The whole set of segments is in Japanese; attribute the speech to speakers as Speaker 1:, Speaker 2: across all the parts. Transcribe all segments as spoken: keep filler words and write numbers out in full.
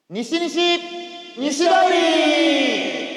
Speaker 1: 西西西通り。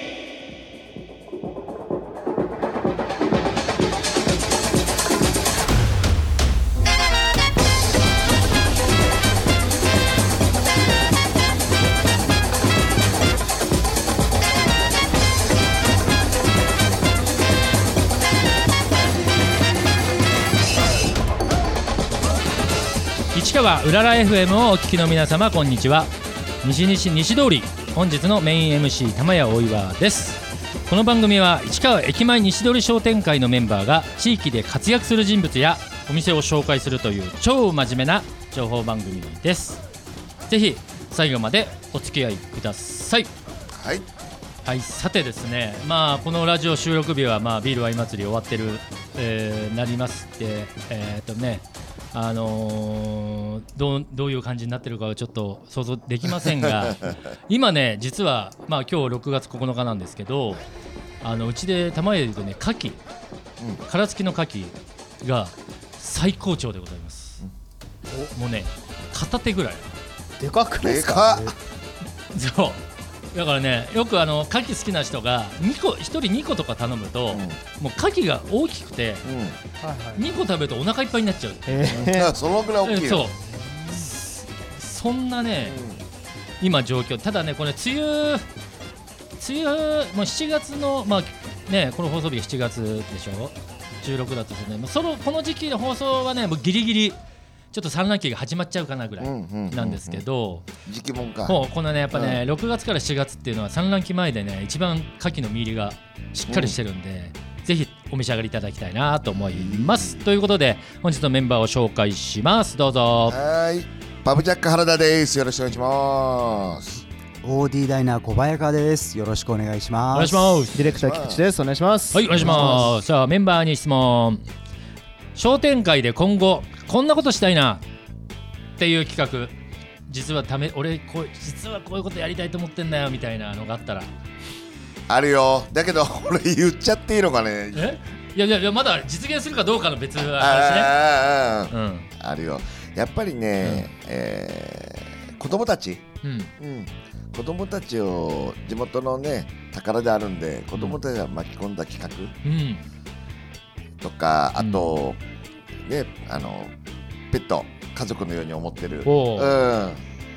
Speaker 2: 市川うらら エフエム をお聞きの皆様、こんにちは。西西西通り、本日のメイン エムシー 玉谷大岩です。この番組は市川駅前西通り商店会のメンバーが地域で活躍する人物やお店を紹介するという超真面目な情報番組です。ぜひ最後までお付き合いください。
Speaker 3: はい、
Speaker 2: はい、さてですね、まあ、このラジオ収録日は、まあ、ビールワイン祭り終わってる、えー、なりますって、えーっとねあのー、どう、どういう感じになってるかはちょっと想像できませんが今ね、実は、まあ、今日ろくがつここのかなんですけど、あのうちで玉屋でいうとね、牡蠣、うん、殻付きの牡蠣が最高潮でございます、うん、もうね、片手ぐらい
Speaker 1: でかくないですか。
Speaker 2: そうだからね、よくあの牡蠣好きな人がにこひとりにことか頼むと、うん、もう牡蠣が大きくて、うん、にこ食べるとお腹いっぱいになっちゃう、
Speaker 3: えー、そのくらい大きいよ。
Speaker 2: そうそんなね、うん、今状況。ただね、これ梅雨梅雨もうしちがつの、まあね、この放送日がしちがつでしょ、じゅうろくだとするね、そのこの時期の放送はね、もうギリギリちょっと産卵期が始まっちゃうかなぐらいなんですけど、
Speaker 3: 時期もんか。
Speaker 2: もうこのね、やっぱね、
Speaker 3: うん、
Speaker 2: ろくがつからしちがつっていうのは産卵期前でね、一番牡蠣の身入りがしっかりしてるんで、うん、ぜひお召し上がりいただきたいなと思います、うん、ということで本日のメンバーを紹介します。どうぞ。
Speaker 3: はい、パブジャック原田です。よろしくお願いします。
Speaker 4: オーディー ダイナー小早川です。よろしくお願いします。
Speaker 2: お願いします。
Speaker 1: ディレクター菊池です。お願いします。
Speaker 2: はい、お願いします。さあ、メンバーに質問。商店会で今後こんなことしたいなっていう企画、実はため俺こう実はこういうことやりたいと思ってんだよみたいなのがあったら。
Speaker 3: あるよ。だけど俺言っちゃっていいのかね。
Speaker 2: えいやいやいや、まだ実現するかどうかの別の話ね。
Speaker 3: あ、
Speaker 2: うん、
Speaker 3: あるよ。やっぱりね、うん、えー、子供たち、うんうん、子供たちを地元のね宝であるんで、子供たちが巻き込んだ企画、うん、とか、あと、うん、ね、あのペット家族のように思ってる、うん、あ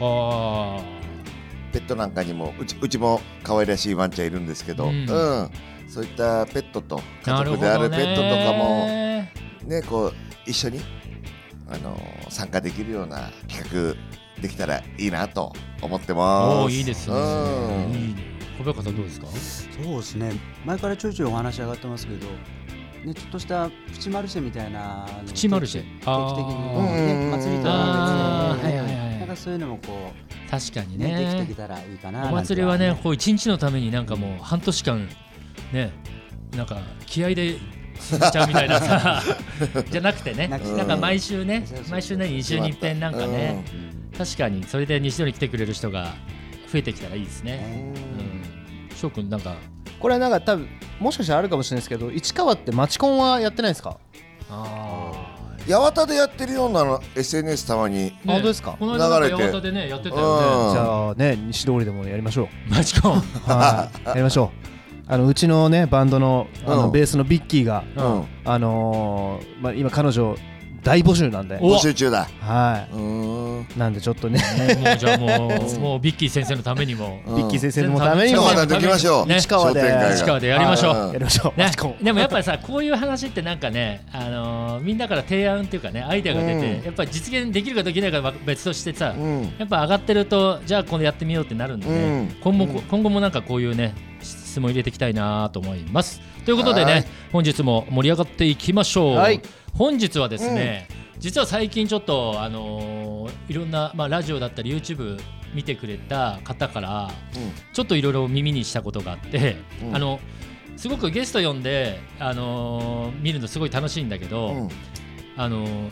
Speaker 3: ペットなんかにもうち、うちも可愛らしいワンちゃんいるんですけど、うんうん、そういったペットと家族であるペットとかも、ね、こう一緒にあの参加できるような企画できたらいいなと思ってます。
Speaker 2: おー、いいですね、うん、いいね。小早川さんどうですか。
Speaker 4: そうですね、前からちょいちょいお話上がってますけどね、ちょっとしたプチマルシェみたいな
Speaker 2: プチマルシェ、
Speaker 4: 定期的に、ね、祭りとは別で、はいはいはい、なんかそういうのもこう
Speaker 2: 確かにね、
Speaker 4: できてきたらいいかな。
Speaker 2: お祭りはね、こう一日のためになんかもう半年間ね、なんか気合で進めちゃうみたいなさじゃなくてね、なんか毎週ね、毎週ね、に週に一遍なんかね、うん、確かにそれで西通り来てくれる人が増えてきたらいいですね。うん、翔くんなんか
Speaker 1: これはなんか多分もしかしたらあるかもしれないですけど、市川ってマチコンはやってないですか。
Speaker 3: あ八幡でやってるようなの エスエヌエス たまに、ね、
Speaker 1: 本当ですか。
Speaker 2: この間なんか八幡でねやってたよね。
Speaker 1: じゃあね、西通りでもやりましょう。
Speaker 2: マチコン
Speaker 1: はいやりましょう。あのうちのねバンド の, あの、うん、ベースのビッキーが、うん、あのーまあ、今彼女大募集なんで
Speaker 3: 募集中だ。
Speaker 1: はい。うーん、なんでちょっとね
Speaker 2: もうじゃあもうもうビッキー先生のためにも、
Speaker 1: うん、ビッキー先生のためにも
Speaker 3: できましょう、
Speaker 1: ね、市川で
Speaker 2: 市川でやりましょう、
Speaker 1: やりましょう、
Speaker 2: ね、でもやっぱりさ、こういう話ってなんかね、あのー、みんなから提案っていうかね、アイデアが出て、うん、やっぱり実現できるかできないかは別としてさ、うん、やっぱ上がってると、じゃあ今度やってみようってなるんでね、うん、今後、うん、今後もなんかこういうね質問入れていきたいなと思います。ということでね、本日も盛り上がっていきましょう。はい、本日はですね、うん、実は最近ちょっと、あのー、いろんな、まあ、ラジオだったり YouTube 見てくれた方から、うん、ちょっといろいろ耳にしたことがあって、うん、あのすごくゲスト呼んで、あのー、見るのすごい楽しいんだけど、うん、あのー、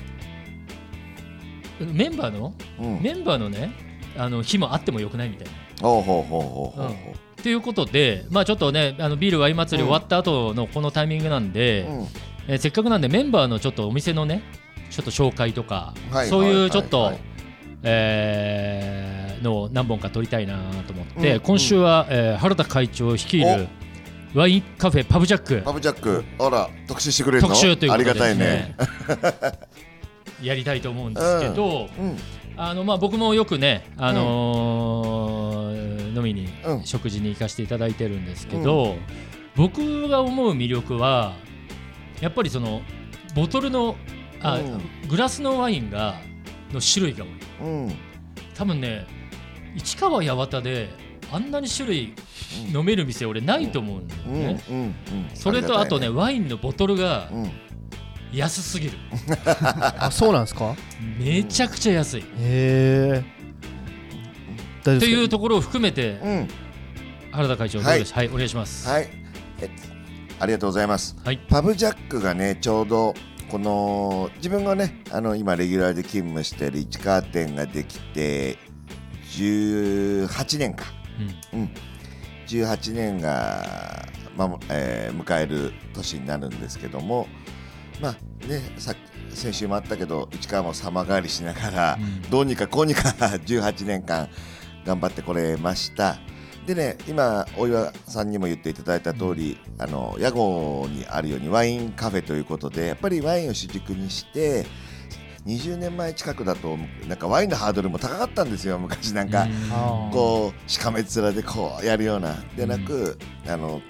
Speaker 2: メンバーの、うん、メンバーのね、あの日もあってもよくないみたいな。
Speaker 3: ほうほうほうほうほう。
Speaker 2: ということで、まあ、ちょっとね、あのビールワイン祭り終わった後のこのタイミングなんで、うん、えー、せっかくなんでメンバーのちょっとお店のねちょっと紹介とか、はい、そういうちょっと、はいはいはい、えーのを何本か撮りたいなと思って、うん、今週は、えー、原田会長率いるワインカフェパブジャック
Speaker 3: パブジャックあら特集してくれるの
Speaker 2: 特集ということで、ね、
Speaker 3: ありがたいね
Speaker 2: やりたいと思うんですけど、うんうん、あのまあ、僕もよくね、あのーうん、飲みに、うん、食事に行かせていただいてるんですけど、うん、僕が思う魅力はやっぱりそのボトルのあ、うん、グラスのワインがの種類が多い、うん、多分ね市川八幡であんなに種類飲める店俺ないと思うんだよね、うんうんうん、それとあとねワインのボトルが安すぎる
Speaker 1: あ、そうなんですか。
Speaker 2: めちゃくちゃ安い、
Speaker 1: へ
Speaker 2: ーっていうところを含めて、うん、原田会長どうです、はいはい、お願いします。
Speaker 3: はい、えありがとうございます、はい、パブジャックがねちょうどこの自分がねあの今レギュラーで勤務している市川店ができてじゅうはちねんか、うんうん、じゅうはちねんが、まえー、迎える年になるんですけども、まあね、さ先週もあったけど市川も様変わりしながら、うん、どうにかこうにかじゅうはちねんかん頑張ってこれました。でね、今大岩さんにも言っていただいた通り、うん、あの屋号にあるようにワインカフェということでやっぱりワインを主軸にしてにじゅうねんまえ近くだとなんかワインのハードルも高かったんですよ。昔なんかこうしかめ面でこうやるようなでなく、あの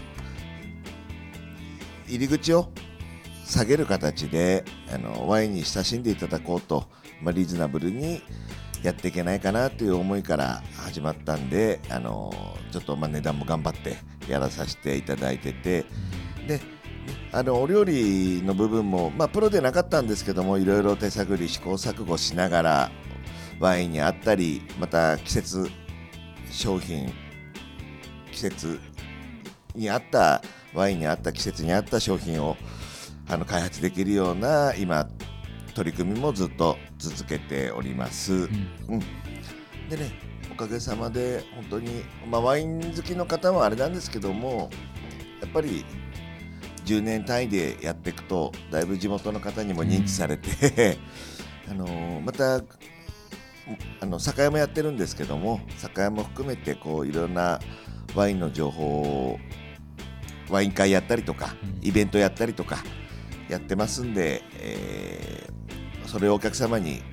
Speaker 3: 入り口を下げる形であのワインに親しんでいただこうと、まあ、リーズナブルにやっていけないかなという思いから始まったんで、あのちょっとまあ値段も頑張ってやらさせていただいてて、であのお料理の部分も、まあ、プロでなかったんですけどもいろいろ手探り試行錯誤しながらワインにあったりまた季節商品季節に合ったワインに合った季節に合った商品をあの開発できるような今取り組みもずっと続けております、うんうん、でねおかげさまで本当に、まあ、ワイン好きの方はあれなんですけどもやっぱりじゅうねん単位でやっていくとだいぶ地元の方にも認知されて、うん、あのまたあの酒屋もやってるんですけども酒屋も含めてこういろんなワインの情報をワイン会やったりとか、うん、イベントやったりとかやってますんで、えー、それをお客様に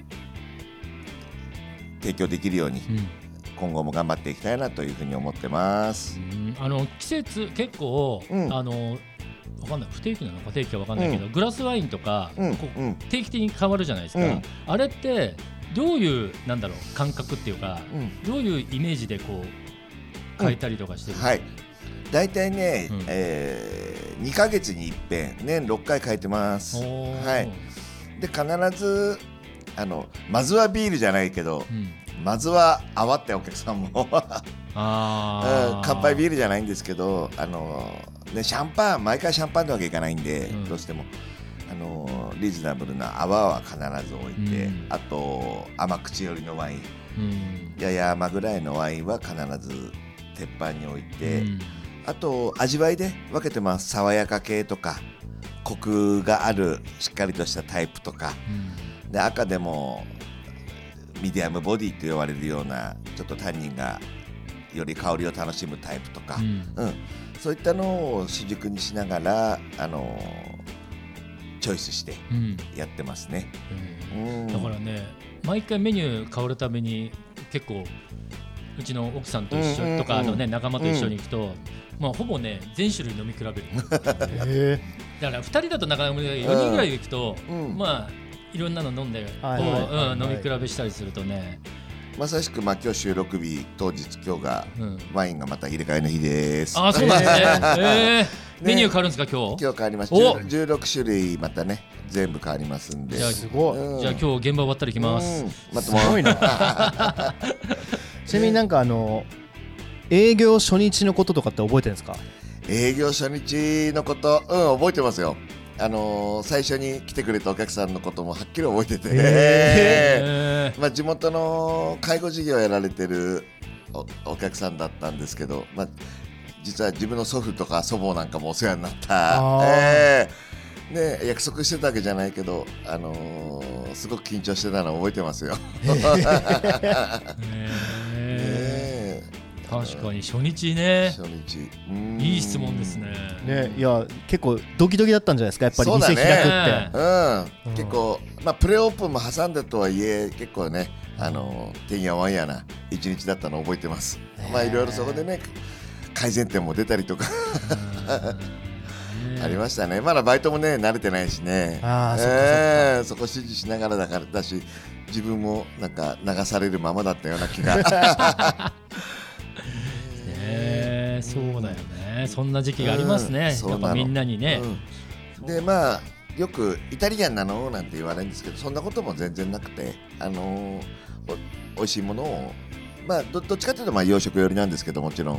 Speaker 3: 提供できるように、うん、今後も頑張っていきたいなというふうに思ってます。
Speaker 2: うん、あの季節結構、うん、あのわかんない不定期なのか定期かわかんないけど、うん、グラスワインとか、うんこううん、定期的に変わるじゃないですか、うん、あれってどういうなんだろう感覚っていうか、うん、どういうイメージでこう変えたりとかしてるんですか。
Speaker 3: うんはいだいたいね、うんえー、にかげつにいっぺん年ろっかい変えてます、はい、で必ずあのまずはビールじゃないけど、うん、まずは泡ってお客さんもあ、うん、乾杯ビールじゃないんですけどあの、ね、シャンパン毎回シャンパンってわけいかないんで、うん、どうしてもあのリーズナブルな泡は必ず置いて、うん、あと甘口寄りのワイン、うん、やや甘ぐらいのワインは必ず鉄板に置いて、うんあと味わいで分けてます。爽やか系とかコクがあるしっかりとしたタイプとか、うん、で赤でもミディアムボディと呼ばれるようなちょっとタンニンがより香りを楽しむタイプとか、うんうん、そういったのを主軸にしながら、あのー、チョイスしてやってますね、
Speaker 2: うんうん、だからね毎回メニュー変わるために結構うちの奥さんと一緒とか、うんうんうん、あのね、仲間と一緒に行くと、うんまあ、ほぼね全種類飲み比べるへだからふたりだとなかなかよにんぐらい行くと、うん、まあいろんなの飲んで、はいはいうん、飲み比べしたりするとね
Speaker 3: まさしく、まあ、今日収録日当日今日が、うん、ワインがまた入れ替えの日です。
Speaker 2: あそうなんですね、えー、メニュー変わるんですか今日
Speaker 3: 今日変わります。じゅうろくしゅるいまたね全部変わりますんで。
Speaker 2: じゃあすごい、うん、じゃあ今日現場終わったら行きます、うん、
Speaker 1: またすごいなちなみになんかあの営業初日のこととかって覚えてるんですか。
Speaker 3: 営業初日のことうん覚えてますよ。あのー、最初に来てくれたお客さんのこともはっきり覚えてて、えーまあ、地元の介護事業をやられてる お, お客さんだったんですけど、まあ、実は自分の祖父とか祖母なんかもお世話になった、えーね、約束してたわけじゃないけど、あのー、 すごく緊張してたの覚えてますよ。
Speaker 2: えー、確かに初日ね。
Speaker 3: 初日
Speaker 2: いい質問ですね。
Speaker 1: ね、いや結構ドキドキだったんじゃないですか、やっぱり店開くって。
Speaker 3: う、ね、うん、結構、まあ、プレオープンも挟んでとはいえ結構ね、あのてんやわんやな一日だったのを覚えてます。まあいろいろそこでね改善点も出たりとかありましたね。まだバイトもね慣れてないしね。
Speaker 1: あ、そっかそっか、え
Speaker 3: ー、そこ指示しながらだからだし、自分もなんか流されるままだったような気が。
Speaker 2: ね、そうだよね。そんな時期がありますね。うん、やっぱみんなにね。
Speaker 3: うん、でまあよくイタリアンなのなんて言われるんですけど、そんなことも全然なくて、あのー、お, おいしいものを、まあ、ど, どっちかというとまあ洋食寄りなんですけど、もちろん、うん、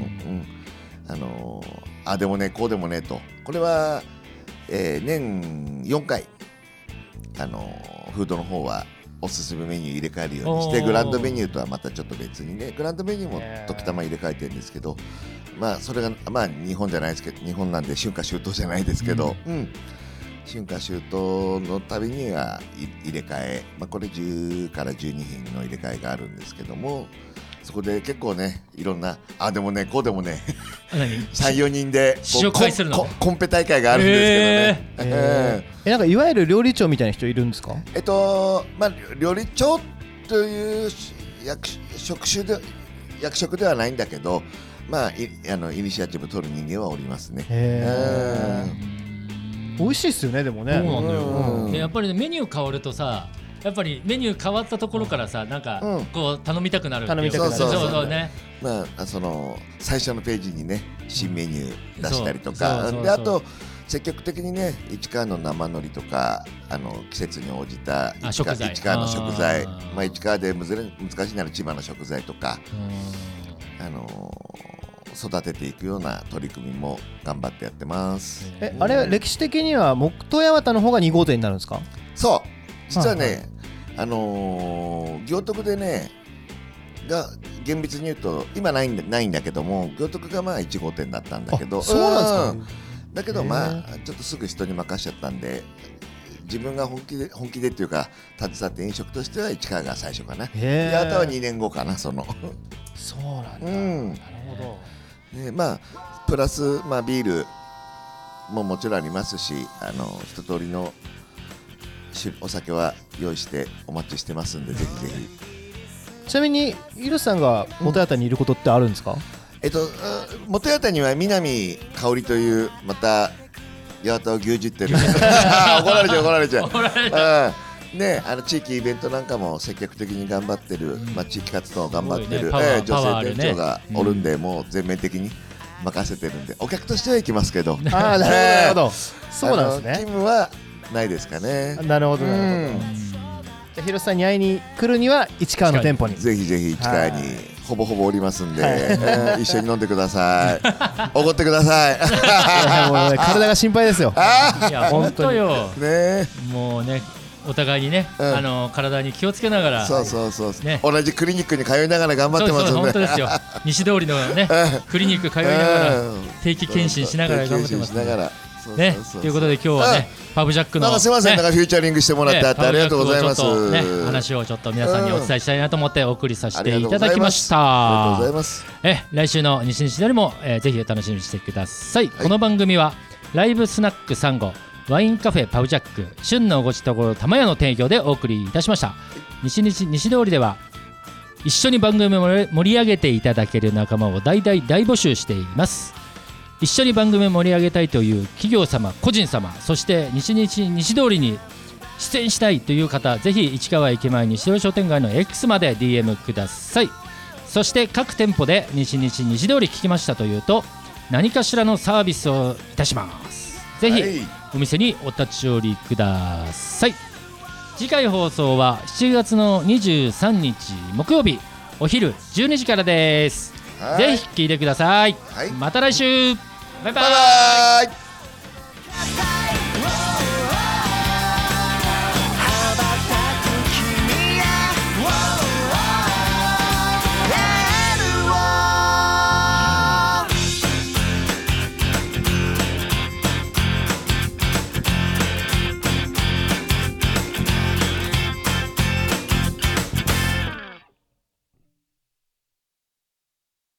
Speaker 3: あのー、あでもねこうでもねと、これは、えー、年よんかい、あのー、フードの方はおすすめメニュー入れ替えるようにして、グランドメニューとはまたちょっと別にね、グランドメニューも時たま入れ替えてるんですけど、まあそれがまあ日本じゃないですけど、日本なんで春夏秋冬じゃないですけど、うん、うん、春夏秋冬のたびには入れ替え、まあ、これじゅうからじゅうにひんの入れ替えがあるんですけども、そこで結構ねいろんなあでもねこうでもねさん、よにんで
Speaker 2: 試食会するの
Speaker 3: コ, コンペ大会があるんですけどね、
Speaker 1: えーえー、なんかいわゆる料理長みたいな人いるんですか？
Speaker 3: えっとまあ料理長という役職種で役職ではないんだけど、まあいあのイニシアチブ取る人間はおりますね。
Speaker 1: へー、美味しいですよね。でもね、
Speaker 2: そうなんだよ、うん、でやっぱり、ね、メニュー変わるとさ、やっぱりメニュー変わったところからさ、なんかこう頼みたくなるっていう、
Speaker 1: 頼みたくなる、
Speaker 2: そうそうそうね。
Speaker 3: まあその最初のページにね新メニュー出したりとか、であと積極的にね市川の生海苔とか、あの季節に応じた市川、市川の食材、まあ市川で難しいなら千葉の食材とか、あのー、育てていくような取り組みも頑張ってやってます。
Speaker 1: えあれは歴史的には木刀八幡の方がに号店になるんですか？
Speaker 3: そう実はね、はいはい、あのー、行徳でねが厳密に言うと今ないんだ、ないんだけども、行徳がまあいち号店だったんだけど、
Speaker 1: そうなんですか。
Speaker 3: だけどまあちょっとすぐ人に任しちゃったんで、自分が本気で本気でっていうか携わって飲食としては市川が最初かな。であとはにねんごかな、その
Speaker 1: そうなんだ、うん、なるほ
Speaker 3: ど、ね、まあプラス、まあ、ビールももちろんありますし、あの一通りのお酒は用意してお待ちしてますんで、ぜひぜ
Speaker 1: ひ。ちなみにヒロさんが元八幡にいることってあるんですか？うん、
Speaker 3: えっと元八幡には南香織というまた八幡を牛耳ってる怒られちゃう怒られちゃう怒られちゃう、ね、あの地域イベントなんかも積極的に頑張ってる、うん、まあ、地域活動を頑張ってる、ね、えー、女性店長がおるんで、ね、うん、もう全面的に任せてるんで、お客としては行きますけど、
Speaker 1: ああなるほど、そうなんですね。
Speaker 3: 勤務はないですかね。
Speaker 1: なるほどなるほど。じゃあヒロさんに会いに来るには市川の店舗に
Speaker 3: ぜひぜひ市川にほぼほぼおりますんで、はい、えー、一緒に飲んでくださいおごってくださいい
Speaker 1: やもう、ね、体が心配ですよ
Speaker 2: いや本当よ、
Speaker 3: ね、
Speaker 2: もうねお互いにね、うん、あの体に気をつけながら、
Speaker 3: そうそうそう、ね、同じクリニックに通いながら頑張ってますんで、
Speaker 2: 本当ですよ西通りのねクリニック通いながら定期検診しながら頑張ってますね。ということで今日はね、パブジャックの、
Speaker 3: なんかすみません、なんかフューチャリングしてもらってありがとうございます。
Speaker 2: ね、話をちょっと皆さんにお伝えしたいなと思ってお送りさせていただきました。
Speaker 3: ありがとうございます。
Speaker 2: え来週の西西通りも、えー、ぜひお楽しみにしてください。はい、この番組はライブスナックサンゴ、ワインカフェパブジャック、旬のおごちところ玉屋の提供でお送りいたしました。西西西通りでは一緒に番組を盛り上げていただける仲間を大大大募集しています。一緒に番組を盛り上げたいという企業様、個人様、そして西西西通りに出演したいという方、ぜひ市川駅前西通り商店街の X まで ディーエム ください。そして各店舗で西西西通り聞きましたというと何かしらのサービスをいたします。ぜひお店にお立ち寄りください。次回放送はしちがつのにじゅうさんにち木曜日お昼じゅうにじからです。ぜひ聞いてください。はい、また来週。バイバイ。バイバイ。